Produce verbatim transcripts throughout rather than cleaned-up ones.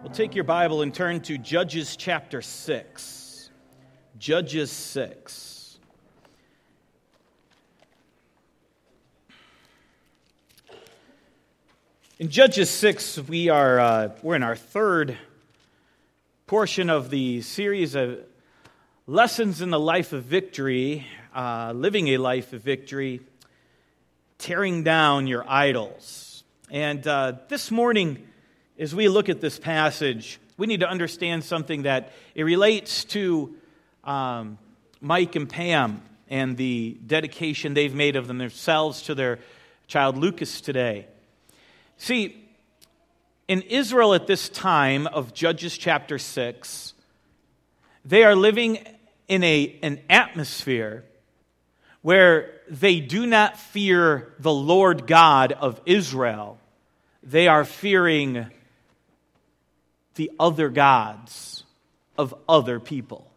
Well, take your Bible and turn to Judges chapter six. Judges six. In Judges six, we are uh, we're in our third portion of the series of lessons in the life of victory, uh, living a life of victory, tearing down your idols. And uh, this morning, as we look at this passage, we need to understand something that it relates to um, Mike and Pam and the dedication they've made of themselves to their child Lucas today. See, in Israel at this time of Judges chapter six, they are living in a, an atmosphere where they do not fear the Lord God of Israel. They are fearing the other gods of other people.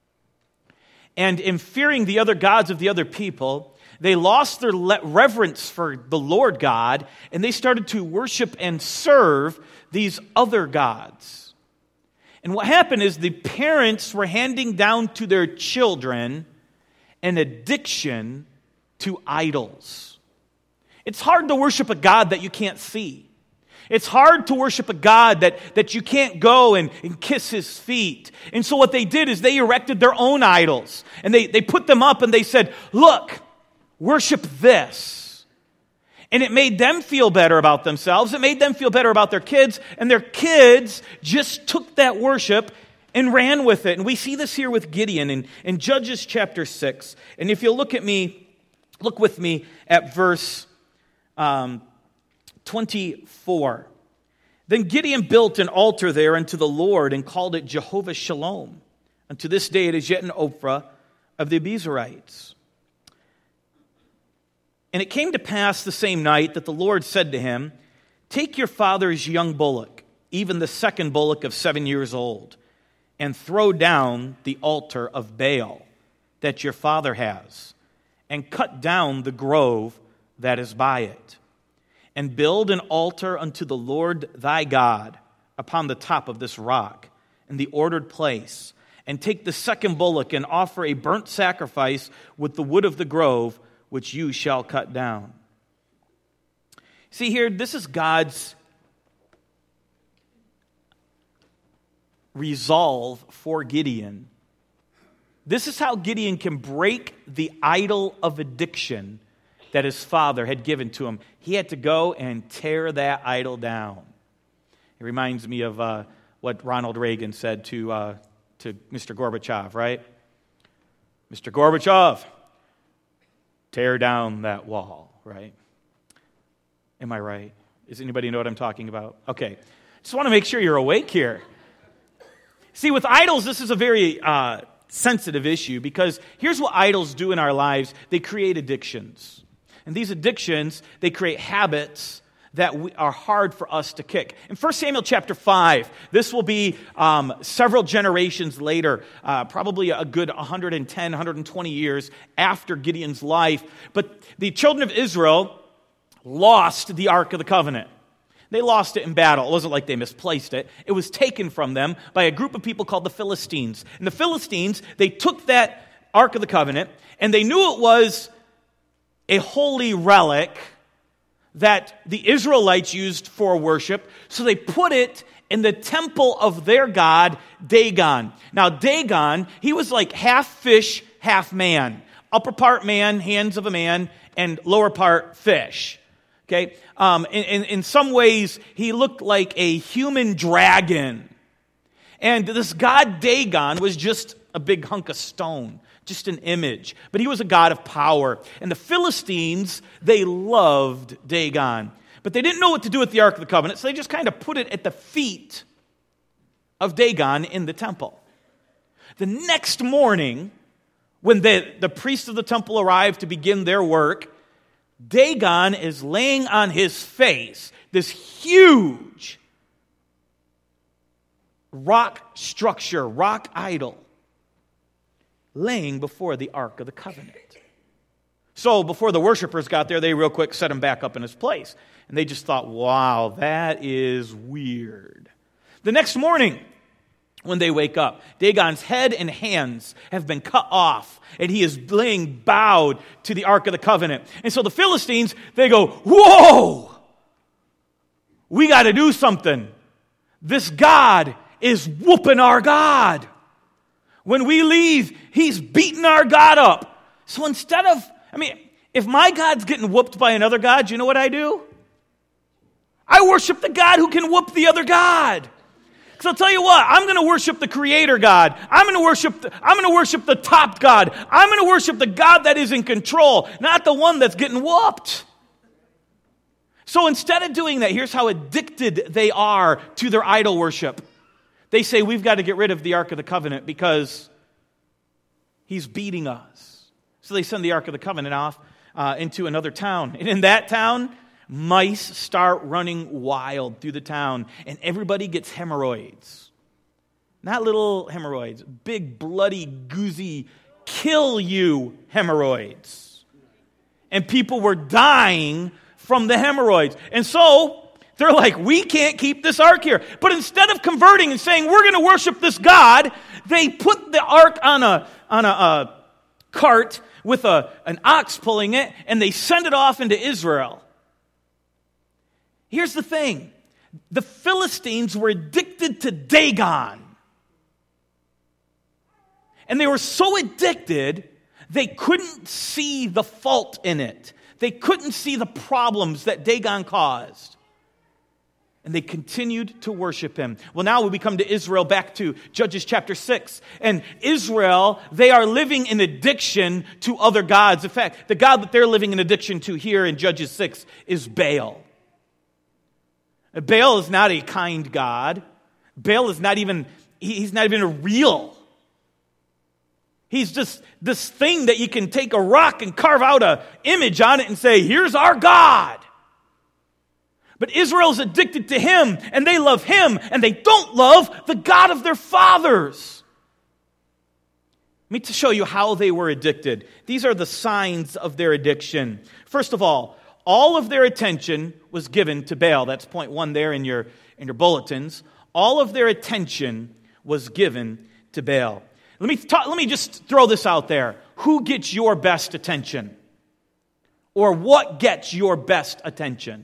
And in fearing the other gods of the other people, they lost their reverence for the Lord God, and they started to worship and serve these other gods. And what happened is the parents were handing down to their children an addiction to idols. It's hard to worship a God that you can't see. It's hard to worship a God that, that you can't go and, and kiss his feet. And so what they did is they erected their own idols. And they, they put them up and they said, look, worship this. And it made them feel better about themselves. It made them feel better about their kids. And their kids just took that worship and ran with it. And we see this here with Gideon in, in Judges chapter six. And if you'll look at me, look with me at verse um, twenty-four. Then Gideon built an altar there unto the Lord and called it Jehovah Shalom. Unto this day it is yet an Ophrah of the Abiezrites. And it came to pass the same night that the Lord said to him, take your father's young bullock, even the second bullock of seven years old, and throw down the altar of Baal that your father has, and cut down the grove that is by it. And build an altar unto the Lord thy God upon the top of this rock, in the ordered place. And take the second bullock and offer a burnt sacrifice with the wood of the grove, which you shall cut down. See here, this is God's resolve for Gideon. This is how Gideon can break the idol of addiction that his father had given to him. He had to go and tear that idol down. It reminds me of uh, what Ronald Reagan said to uh, to Mister Gorbachev, right? Mister Gorbachev, tear down that wall, right? Am I right? Does anybody know what I'm talking about? Okay. Just want to make sure you're awake here. See, with idols, this is a very uh, sensitive issue because here's what idols do in our lives. They create addictions. And these addictions, they create habits that we, are hard for us to kick. In First Samuel chapter five, this will be um, several generations later, uh, probably a good one hundred ten, one hundred twenty years after Gideon's life. But the children of Israel lost the Ark of the Covenant. They lost it in battle. It wasn't like they misplaced it. It was taken from them by a group of people called the Philistines. And the Philistines, they took that Ark of the Covenant, and they knew it was a holy relic that the Israelites used for worship, so they put it in the temple of their god, Dagon. Now, Dagon, he was like half fish, half man. Upper part man, hands of a man, and lower part fish. Okay? Um, in, in, in some ways, he looked like a human dragon. And this god Dagon was just a big hunk of stone. Just an image. But he was a god of power. And the Philistines, they loved Dagon. But they didn't know what to do with the Ark of the Covenant, so they just kind of put it at the feet of Dagon in the temple. The next morning, when the, the priests of the temple arrived to begin their work, Dagon is laying on his face, this huge rock structure, rock idol, laying before the Ark of the Covenant. So before the worshipers got there, they real quick set him back up in his place. And they just thought, wow, that is weird. The next morning, when they wake up, Dagon's head and hands have been cut off, and he is laying bowed to the Ark of the Covenant. And so the Philistines, they go, whoa! We got to do something. This God is whooping our God. When we leave, he's beating our God up. So instead of, I mean, if my God's getting whooped by another God, you know what I do? I worship the God who can whoop the other God. So I'll tell you what, I'm going to worship the Creator God. I'm going to worship the, I'm going to worship the top God. I'm going to worship the God that is in control, not the one that's getting whooped. So instead of doing that, here's how addicted they are to their idol worship. They say, we've got to get rid of the Ark of the Covenant because he's beating us. So they send the Ark of the Covenant off uh, into another town. And in that town, mice start running wild through the town, and everybody gets hemorrhoids. Not little hemorrhoids, big, bloody, goozy, kill you hemorrhoids. And people were dying from the hemorrhoids. And so they're like, we can't keep this ark here. But instead of converting and saying, we're going to worship this God, they put the ark on a, on a, a cart with a, an ox pulling it, and they send it off into Israel. Here's the thing. The Philistines were addicted to Dagon. And they were so addicted, they couldn't see the fault in it. They couldn't see the problems that Dagon caused. And they continued to worship him. Well, now we come to Israel, back to Judges chapter six. And Israel, they are living in addiction to other gods. In fact, the God that they're living in addiction to here in Judges six is Baal. Baal is not a kind God. Baal is not even, he's not even a real. He's just this thing that you can take a rock and carve out an image on it and say, here's our God. But Israel's addicted to him, and they love him, and they don't love the God of their fathers. Let me to show you how they were addicted. These are the signs of their addiction. First of all, all of their attention was given to Baal. That's point one there in your, in your bulletins. All of their attention was given to Baal. Let me, talk, let me just throw this out there. Who gets your best attention? Or what gets your best attention?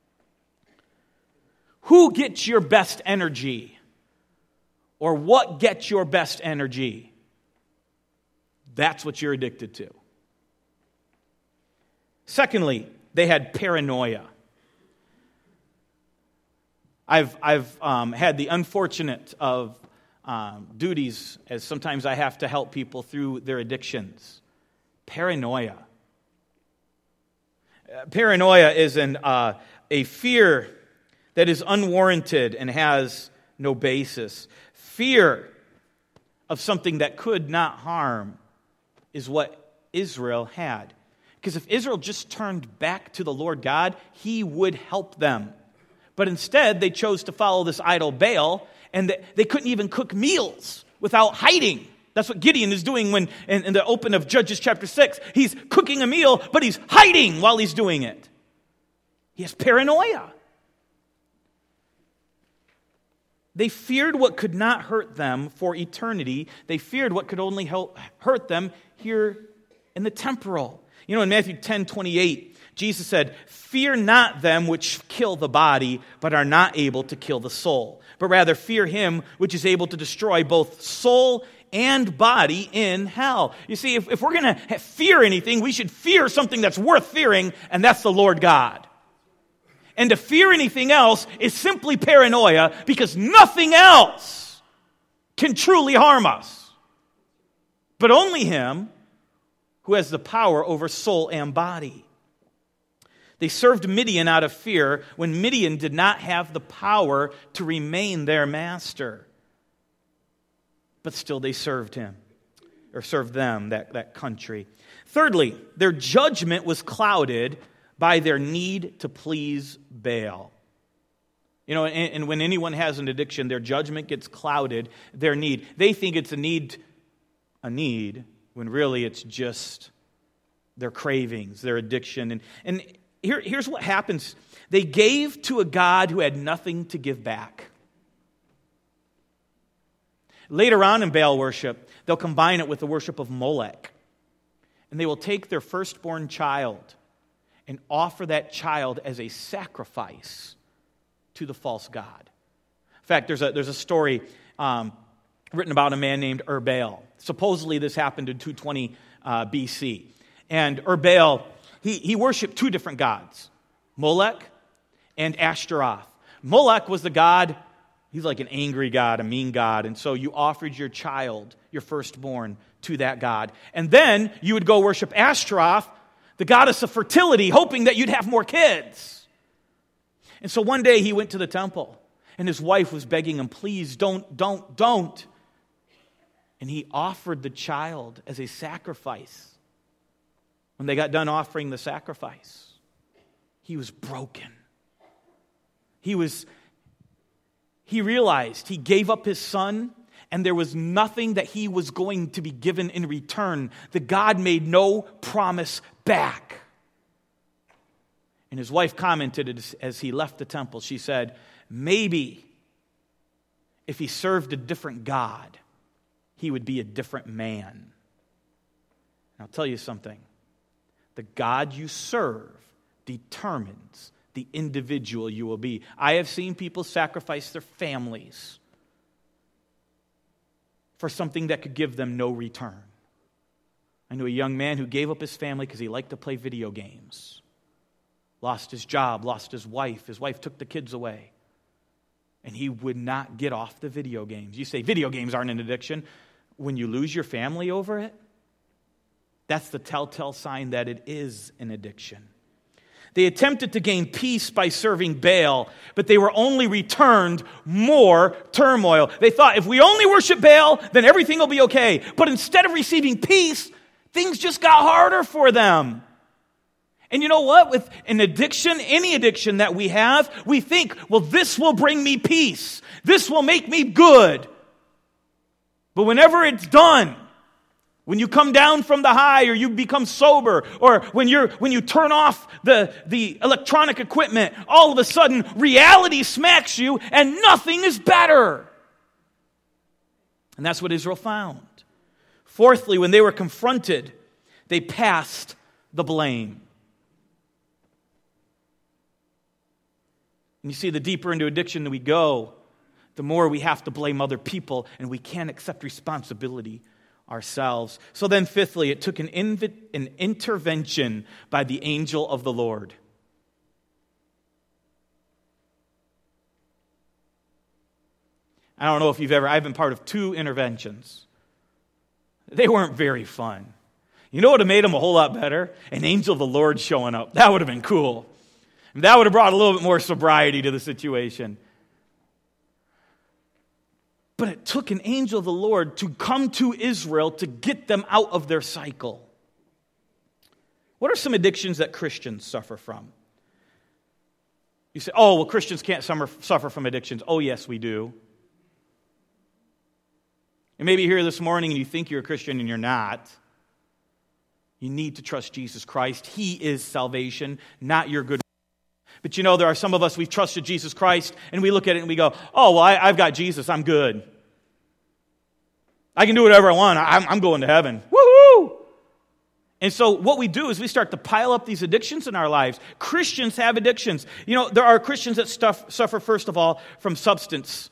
Who gets your best energy? Or what gets your best energy? That's what you're addicted to. Secondly, they had paranoia. I've, I've um, had the unfortunate of um, duties, as sometimes I have to help people through their addictions. Paranoia. Uh, paranoia is an, uh, a fear that is unwarranted and has no basis. Fear of something that could not harm is what Israel had. Because if Israel just turned back to the Lord God, he would help them. But instead, they chose to follow this idol Baal, and they couldn't even cook meals without hiding. That's what Gideon is doing when in, in the open of Judges chapter six. He's cooking a meal, but he's hiding while he's doing it. He has paranoia. They feared what could not hurt them for eternity. They feared what could only help hurt them here in the temporal. You know, in Matthew ten twenty-eight, Jesus said, "Fear not them which kill the body, but are not able to kill the soul. But rather fear him which is able to destroy both soul and body in hell." You see, if, if we're going to fear anything, we should fear something that's worth fearing, and that's the Lord God. And to fear anything else is simply paranoia, because nothing else can truly harm us. But only him who has the power over soul and body. They served Midian out of fear when Midian did not have the power to remain their master. But still they served him, or served them, that, that country. Thirdly, their judgment was clouded by their need to please Baal. You know, and, and when anyone has an addiction, their judgment gets clouded, their need. They think it's a need, a need, when really it's just their cravings, their addiction. And, and here, here's what happens. They gave to a God who had nothing to give back. Later on in Baal worship, they'll combine it with the worship of Molech. And they will take their firstborn child and offer that child as a sacrifice to the false god. In fact, there's a, there's a story um, written about a man named Ur-Baal. Supposedly this happened in two twenty uh, B C. And Ur-Baal, he, he worshipped two different gods, Molech and Ashtaroth. Molech was the god, he's like an angry god, a mean god, and so you offered your child, your firstborn, to that god. And then you would go worship Ashtaroth, the goddess of fertility, hoping that you'd have more kids. And so one day he went to the temple, and his wife was begging him, please, don't, don't, don't. And he offered the child as a sacrifice. When they got done offering the sacrifice, he was broken. He was, he realized he gave up his son, and there was nothing that he was going to be given in return. The God made no promise back. And his wife commented as he left the temple, she said, maybe if he served a different God, he would be a different man. And I'll tell you something. The God you serve determines the individual you will be. I have seen people sacrifice their families for something that could give them no return. I knew a young man who gave up his family because he liked to play video games. Lost his job, lost his wife. His wife took the kids away. And he would not get off the video games. You say video games aren't an addiction. When you lose your family over it, that's the telltale sign that it is an addiction. They attempted to gain peace by serving Baal, but they were only returned more turmoil. They thought, if we only worship Baal, then everything will be okay. But instead of receiving peace, things just got harder for them. And you know what? With an addiction, any addiction that we have, we think, well, this will bring me peace. This will make me good. But whenever it's done, when you come down from the high, or you become sober, or when you're when you turn off the, the electronic equipment, all of a sudden reality smacks you and nothing is better. And that's what Israel found. Fourthly, when they were confronted, they passed the blame. And you see, the deeper into addiction that we go, the more we have to blame other people, and we can't accept responsibility ourselves. So then, fifthly, it took an, inv- an intervention by the angel of the Lord. I don't know if you've ever, I've been part of two interventions. They weren't very fun. You know what would have made them a whole lot better? An angel of the Lord showing up. That would have been cool. And that would have brought a little bit more sobriety to the situation. But it took an angel of the Lord to come to Israel to get them out of their cycle. What are some addictions that Christians suffer from? You say, oh, well, Christians can't suffer from addictions. Oh, yes, we do. And maybe you're here this morning and you think you're a Christian and you're not. You need to trust Jesus Christ. He is salvation, not your good. But you know, there are some of us, we've trusted Jesus Christ, and we look at it and we go, oh, well, I, I've got Jesus, I'm good. I can do whatever I want, I'm, I'm going to heaven. Woohoo! And so what we do is we start to pile up these addictions in our lives. Christians have addictions. You know, there are Christians that stuff, suffer, first of all, from substance.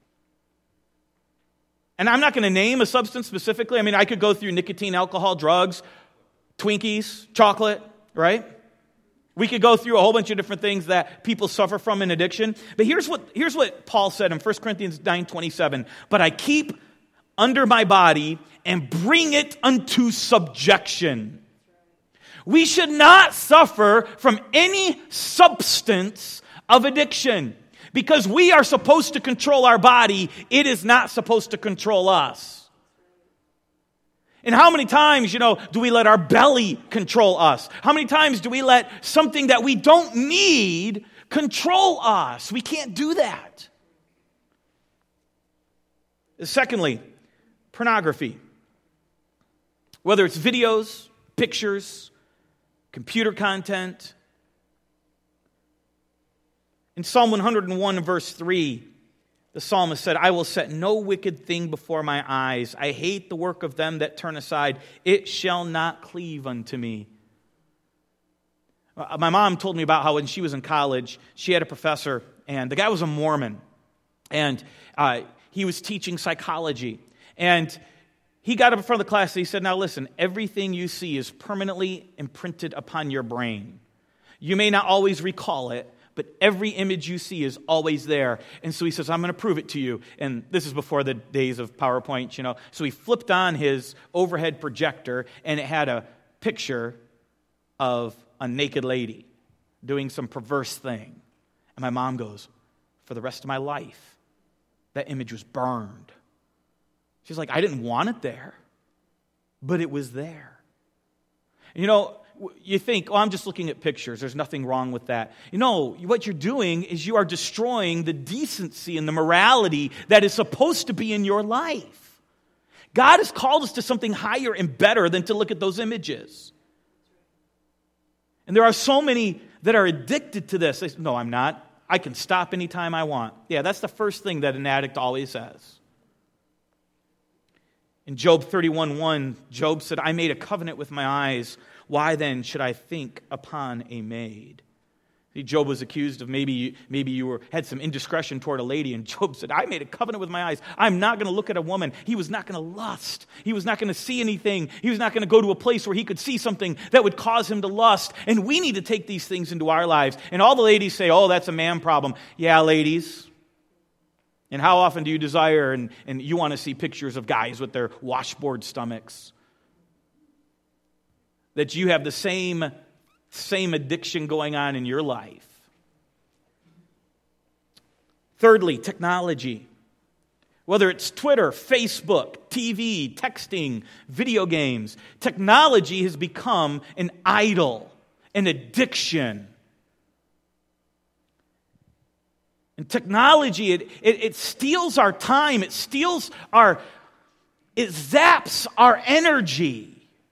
And I'm not going to name a substance specifically. I mean, I could go through nicotine, alcohol, drugs, Twinkies, chocolate, right? We could go through a whole bunch of different things that people suffer from in addiction. But here's what, here's what Paul said in First Corinthians nine twenty-seven. But I keep under my body and bring it unto subjection. We should not suffer from any substance of addiction. Because we are supposed to control our body, it is not supposed to control us. And how many times, you know, do we let our belly control us? How many times do we let something that we don't need control us? We can't do that. Secondly, pornography. Whether it's videos, pictures, computer content. In Psalm one hundred one, verse three, The psalmist said, I will set no wicked thing before my eyes. I hate the work of them that turn aside. It shall not cleave unto me. My mom told me about how when she was in college, she had a professor, and the guy was a Mormon. And uh, he was teaching psychology. And he got up in front of the class and he said, now listen, everything you see is permanently imprinted upon your brain. You may not always recall it, but every image you see is always there. And so he says, I'm going to prove it to you. And this is before the days of PowerPoint, you know. So he flipped on his overhead projector, and it had a picture of a naked lady doing some perverse thing. And my mom goes, for the rest of my life, that image was burned. She's like, I didn't want it there, but it was there. You know, you think, oh, I'm just looking at pictures. There's nothing wrong with that. You know, what you're doing is you are destroying the decency and the morality that is supposed to be in your life. God has called us to something higher and better than to look at those images. And there are so many that are addicted to this. They say, no, I'm not. I can stop anytime I want. Yeah, that's the first thing that an addict always says. In Job thirty-one one, Job said, I made a covenant with my eyes. Why then should I think upon a maid? See, Job was accused of maybe you, maybe you were, had some indiscretion toward a lady, and Job said, I made a covenant with my eyes. I'm not going to look at a woman. He was not going to lust. He was not going to see anything. He was not going to go to a place where he could see something that would cause him to lust. And we need to take these things into our lives. And all the ladies say, oh, that's a man problem. Yeah, ladies. And how often do you desire and, and you want to see pictures of guys with their washboard stomachs? That you have the same, same addiction going on in your life. Thirdly, technology. Whether it's Twitter, Facebook, T V, texting, video games, technology has become an idol, an addiction. And technology, it, it, it steals our time, it steals our, it zaps our energy.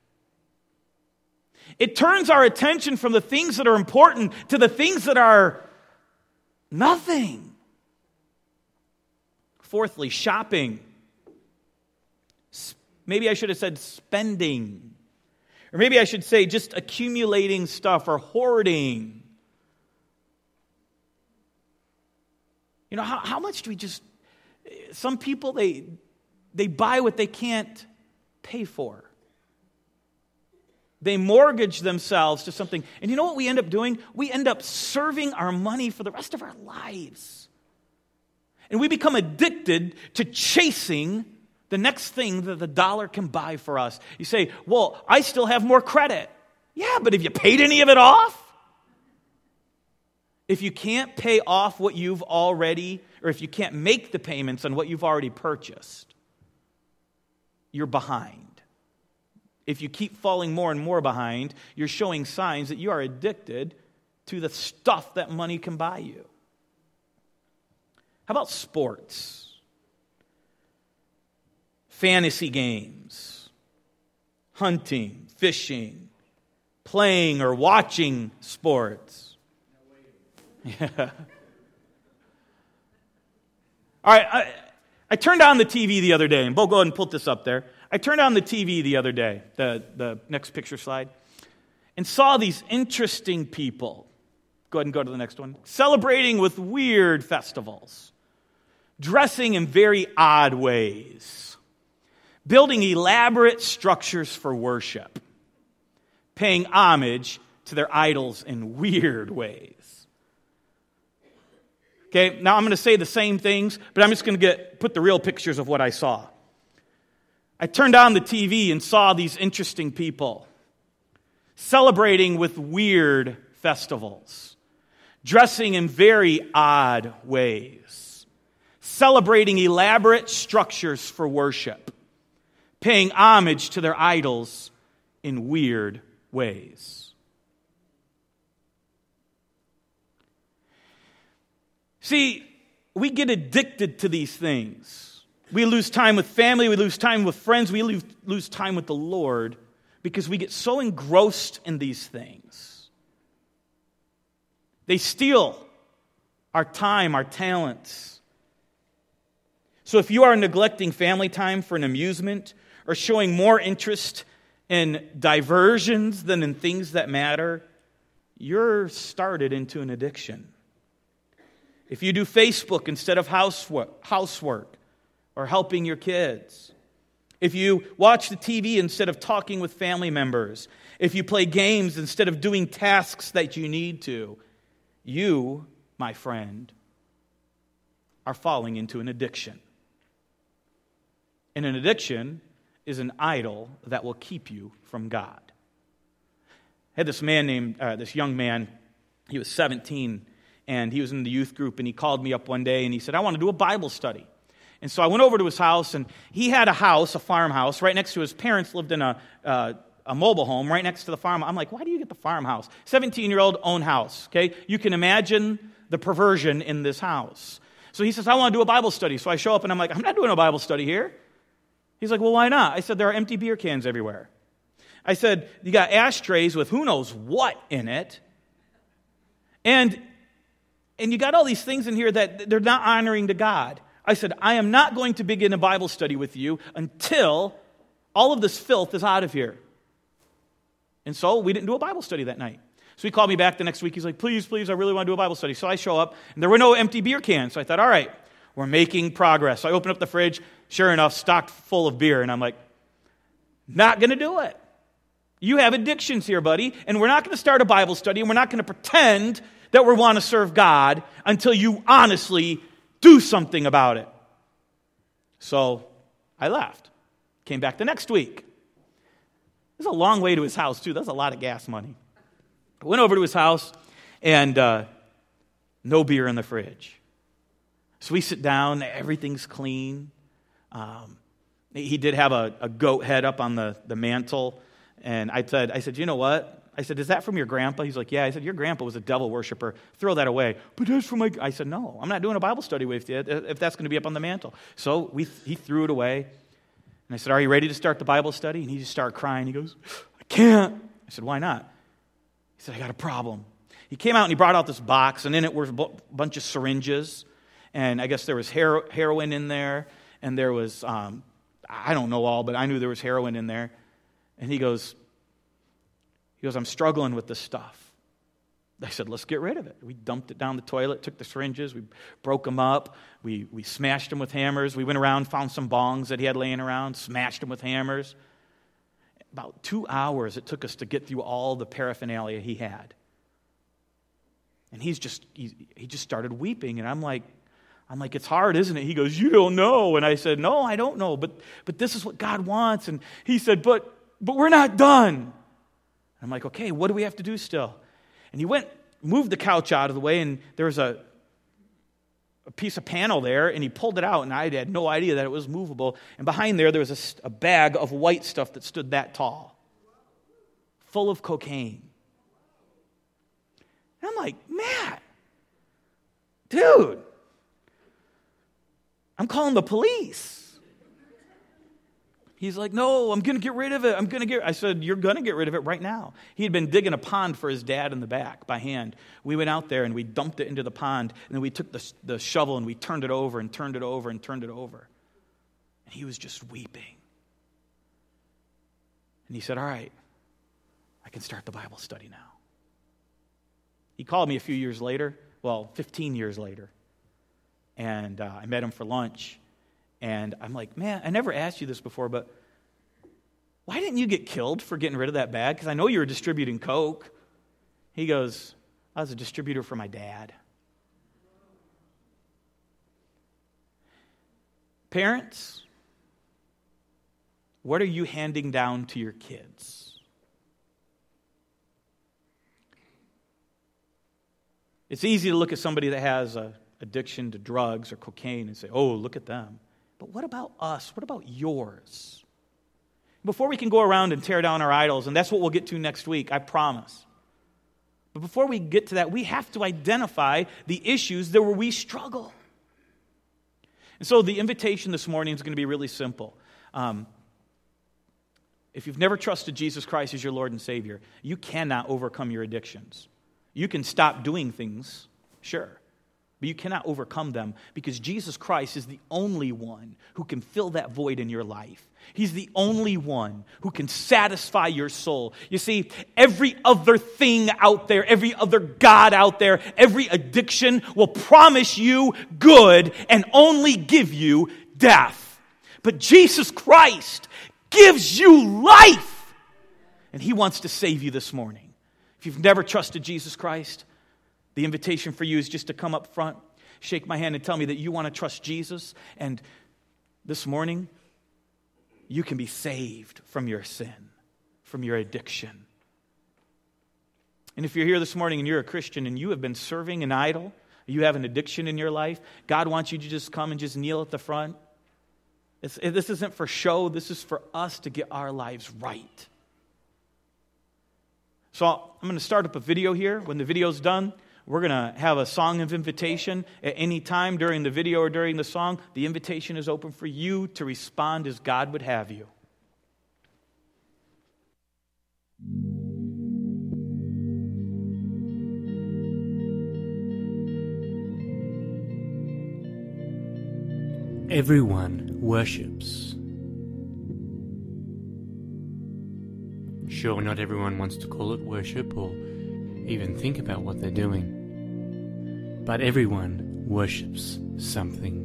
It turns our attention from the things that are important to the things that are nothing. Fourthly, shopping. Maybe I should have said spending. Or maybe I should say just accumulating stuff or hoarding. You know, how, how much do we just... Some people, they they buy what they can't pay for. They mortgage themselves to something. And you know what we end up doing? We end up serving our money for the rest of our lives. And we become addicted to chasing the next thing that the dollar can buy for us. You say, well, I still have more credit. Yeah, but have you paid any of it off? If you can't pay off what you've already, or if you can't make the payments on what you've already purchased, you're behind. If you keep falling more and more behind, you're showing signs that you are addicted to the stuff that money can buy you. How about sports? Fantasy games, hunting, fishing, playing or watching sports. Yeah. All right, I, I turned on the T V the other day, and Bo, go ahead and put this up there. I turned on the T V the other day, the, the next picture slide, and saw these interesting people. Go ahead and go to the next one. Celebrating with weird festivals, dressing in very odd ways, building elaborate structures for worship, paying homage to their idols in weird ways. Okay, now I'm going to say the same things, but I'm just going to get put the real pictures of what I saw. I turned on the T V and saw these interesting people celebrating with weird festivals, dressing in very odd ways, celebrating elaborate structures for worship, paying homage to their idols in weird ways. See, we get addicted to these things. We lose time with family, we lose time with friends, we lose, lose time with the Lord because we get so engrossed in these things. They steal our time, our talents. So if you are neglecting family time for an amusement or showing more interest in diversions than in things that matter, you're started into an addiction. If you do Facebook instead of housework, housework or helping your kids, if you watch the T V instead of talking with family members, if you play games instead of doing tasks that you need to, you, my friend, are falling into an addiction. And an addiction is an idol that will keep you from God. I had this man named, uh, this young man, he was seventeen, and he was in the youth group, and he called me up one day, and he said, I want to do a Bible study. And so I went over to his house, and he had a house, a farmhouse, right next to his parents lived in a, uh, a mobile home right next to the farm. I'm like, why do you get the farmhouse? seventeen-year-old own house, okay? You can imagine the perversion in this house. So he says, I want to do a Bible study. So I show up, and I'm like, I'm not doing a Bible study here. He's like, well, why not? I said, there are empty beer cans everywhere. I said, you got ashtrays with who knows what in it. And, and you got all these things in here that they're not honoring to God. I said, I am not going to begin a Bible study with you until all of this filth is out of here. And so we didn't do a Bible study that night. So he called me back the next week. He's like, please, please, I really want to do a Bible study. So I show up, and there were no empty beer cans. So I thought, all right, we're making progress. So I open up the fridge, sure enough, stocked full of beer. And I'm like, not going to do it. You have addictions here, buddy. And we're not going to start a Bible study, and we're not going to pretend that we want to serve God until you honestly do something about it. So I left. Came back the next week. It's a long way to his house, too. That's a lot of gas money. I went over to his house, and uh, no beer in the fridge. So we sit down. Everything's clean. Um, he did have a, a goat head up on the, the mantle. And I said, I said, you know what? I said, is that from your grandpa? He's like, yeah. I said, your grandpa was a devil worshiper. Throw that away. But that's from my... I said, no, I'm not doing a Bible study with you if that's going to be up on the mantle. So we he threw it away. And I said, are you ready to start the Bible study? And he just started crying. He goes, I can't. I said, why not? He said, I got a problem. He came out and he brought out this box, and in it were a bunch of syringes. And I guess there was hero- heroin in there. And there was, um, I don't know all, but I knew there was heroin in there. And he goes, he goes, I'm struggling with this stuff. I said, let's get rid of it. We dumped it down the toilet, took the syringes, we broke them up, we, we smashed them with hammers. We went around, found some bongs that he had laying around, smashed them with hammers. About two hours it took us to get through all the paraphernalia he had. And he's just, he, he just started weeping, and I'm like, I'm like, it's hard, isn't it? He goes, you don't know. And I said, no, I don't know, but but this is what God wants. And he said, but but we're not done. I'm like, okay, what do we have to do still? And he went, moved the couch out of the way, and there was a, a piece of panel there, and he pulled it out, and I had no idea that it was movable. And behind there, there was a, a bag of white stuff that stood that tall, full of cocaine. And I'm like, Matt, dude, I'm calling the police. He's like, no, I'm going to get rid of it. I'm going to get I said, you're going to get rid of it right now. He had been digging a pond for his dad in the back by hand. We went out there and we dumped it into the pond, and then we took the, the shovel and we turned it over and turned it over and turned it over. And he was just weeping. And he said, all right, I can start the Bible study now. He called me a few years later, well, fifteen years later, and uh, I met him for lunch. And I'm like, man, I never asked you this before, but why didn't you get killed for getting rid of that bag? Because I know you were distributing coke. He goes, I was a distributor for my dad. Parents, what are you handing down to your kids? It's easy to look at somebody that has an addiction to drugs or cocaine and say, oh, look at them. But what about us? What about yours? Before we can go around and tear down our idols, and that's what we'll get to next week, I promise. But before we get to that, we have to identify the issues that where we struggle. And so the invitation this morning is going to be really simple. Um, if you've never trusted Jesus Christ as your Lord and Savior, you cannot overcome your addictions. You can stop doing things, sure. But you cannot overcome them because Jesus Christ is the only one who can fill that void in your life. He's the only one who can satisfy your soul. You see, every other thing out there, every other god out there, every addiction will promise you good and only give you death. But Jesus Christ gives you life. And He wants to save you this morning. If you've never trusted Jesus Christ, the invitation for you is just to come up front, shake my hand, and tell me that you want to trust Jesus. And this morning, you can be saved from your sin, from your addiction. And if you're here this morning and you're a Christian and you have been serving an idol, you have an addiction in your life, God wants you to just come and just kneel at the front. It's, this isn't for show. This is for us to get our lives right. So I'm going to start up a video here. When the video's done, we're going to have a song of invitation. At any time during the video or during the song, the invitation is open for you to respond as God would have you. Everyone worships. Sure, not everyone wants to call it worship or even think about what they're doing. But everyone worships something.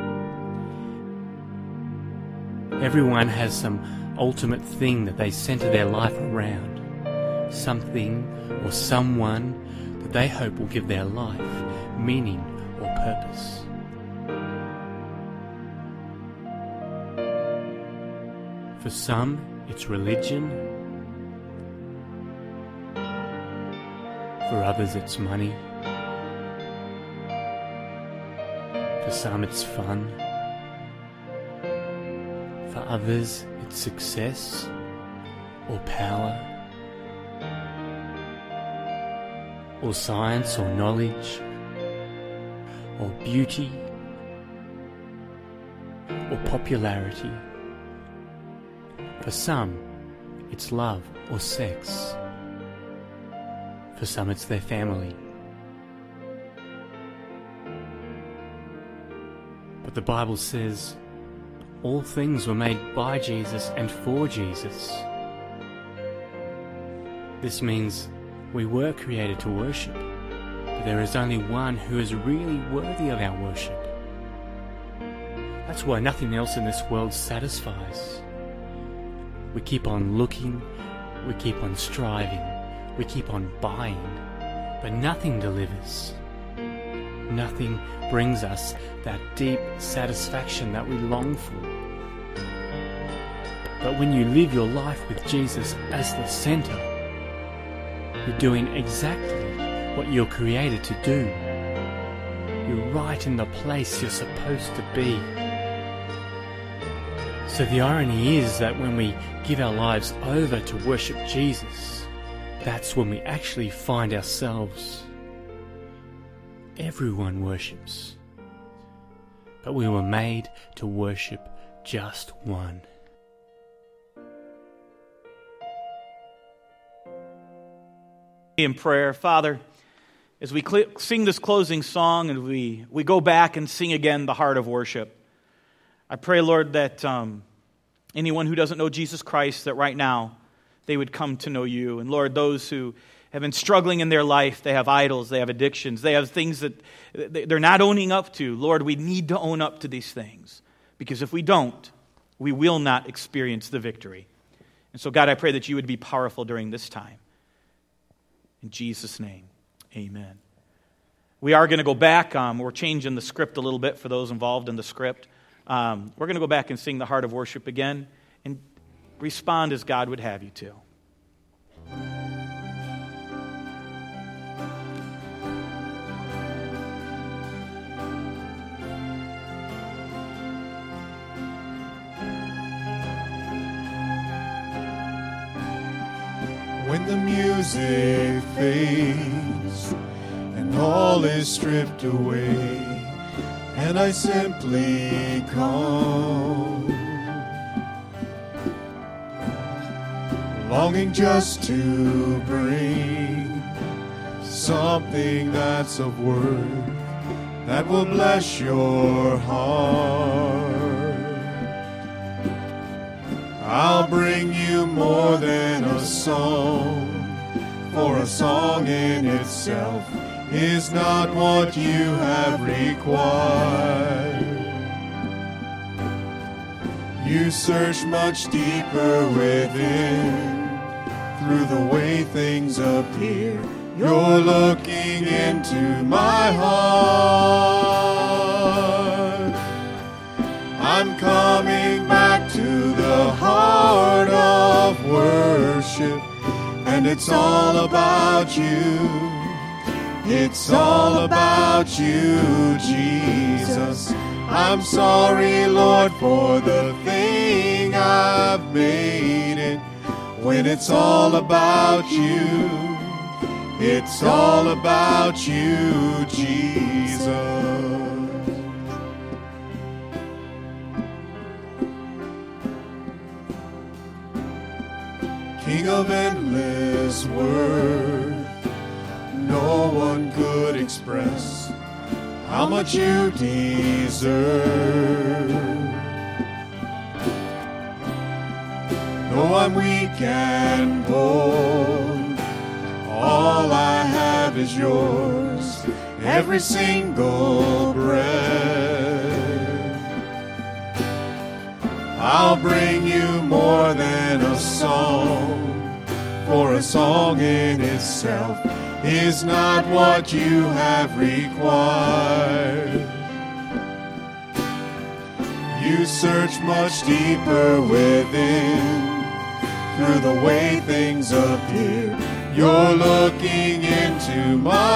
Everyone has some ultimate thing that they center their life around. Something or someone that they hope will give their life meaning or purpose. For some, it's religion. For others, it's money. For some, it's fun. For others, it's success or power or science or knowledge or beauty or popularity. For some, it's love or sex. For some, it's their family. But the Bible says all things were made by Jesus and for Jesus. This means we were created to worship, but there is only one who is really worthy of our worship. That's why nothing else in this world satisfies. We keep on looking, we keep on striving, we keep on buying, but nothing delivers. Nothing brings us that deep satisfaction that we long for. But when you live your life with Jesus as the center, you're doing exactly what you're created to do. You're right in the place you're supposed to be. So the irony is that when we give our lives over to worship Jesus, that's when we actually find ourselves. Everyone worships, but we were made to worship just one. In prayer, Father, as we cl- sing this closing song and we, we go back and sing again the heart of worship, I pray, Lord, that um, anyone who doesn't know Jesus Christ, that right now they would come to know you. And Lord, those who have been struggling in their life, they have idols, they have addictions, they have things that they're not owning up to. Lord, we need to own up to these things, because if we don't, we will not experience the victory. And so, God, I pray that you would be powerful during this time. In Jesus' name, amen. We are going to go back. Um, we're changing the script a little bit for those involved in the script. Um, we're going to go back and sing the heart of worship again and respond as God would have you to. When the music fades and all is stripped away, and I simply come, longing just to bring something that's of worth that will bless your heart. I'll bring you more than a song, for a song in itself is not what you have required. You search much deeper within, through the way things appear. You're looking into my heart. I'm coming back to the heart of worship, and it's all about you. It's all about you, Jesus. I'm sorry, Lord, for the thing I've made it. When it's all about you, it's all about you, Jesus. King of endless worth, no one could express how much you deserve. Though I'm weak and bold, all I have is yours, every single breath. I'll bring you more than a song, for a song in itself is not what you have required. You search much deeper within, through the way things appear. You're looking into my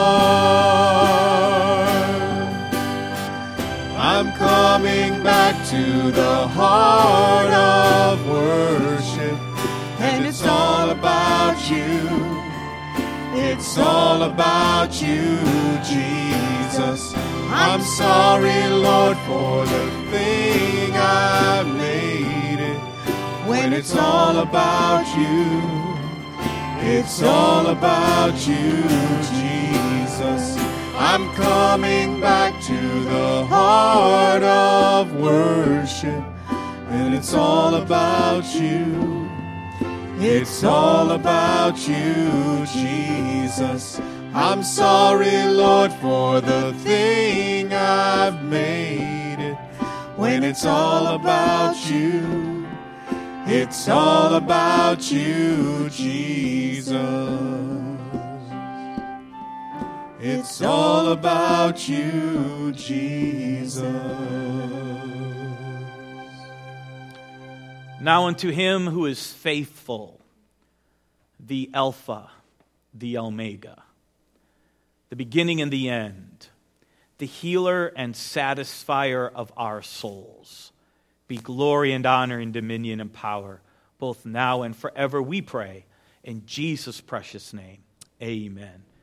heart. I'm coming back to the heart of worship, and it's all about you. It's all about you, Jesus. I'm sorry, Lord, for the thing I've made it. When it's all about you, it's all about you, Jesus. I'm coming back to the heart of worship, and it's all about you. It's all about you, Jesus. I'm sorry, Lord, for the thing I've made it. When it's all about you, it's all about you, Jesus. It's all about you, Jesus. Now unto him who is faithful, the Alpha, the Omega, the beginning and the end, the healer and satisfier of our souls, be glory and honor and dominion and power, both now and forever, we pray, in Jesus' precious name. Amen.